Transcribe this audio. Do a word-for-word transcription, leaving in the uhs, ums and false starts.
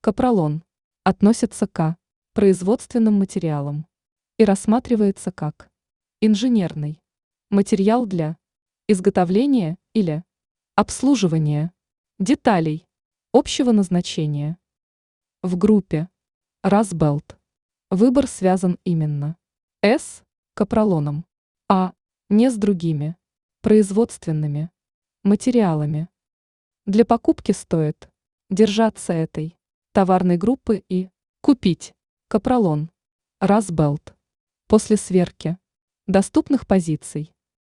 Капролон относится к производственным материалам и рассматривается как инженерный материал для изготовления или обслуживания деталей общего назначения. В группе Расбелт выбор связан именно с капролоном, а не с другими производственными материалами. Для покупки стоит держаться этой товарной группы и купить капролон Расбелт после сверки доступных позиций.